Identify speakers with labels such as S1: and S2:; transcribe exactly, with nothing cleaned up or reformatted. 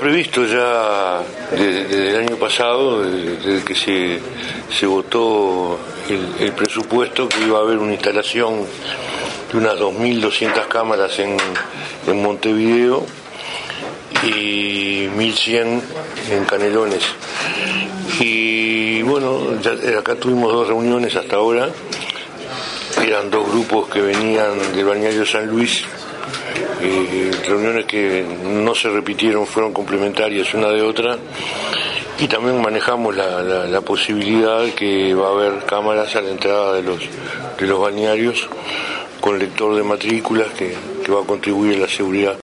S1: previsto ya desde, desde el año pasado, desde, desde que se, se votó el, el presupuesto, que iba a haber una instalación de unas dos mil doscientas cámaras en, en Montevideo y mil cien en Canelones. Y bueno, ya, acá tuvimos dos reuniones hasta ahora. Eran dos grupos que venían del balneario San Luis, eh, reuniones que no se repitieron, fueron complementarias una de otra, y también manejamos la, la, la posibilidad que va a haber cámaras a la entrada de los, de los balnearios con lector de matrículas que, que va a contribuir a la seguridad.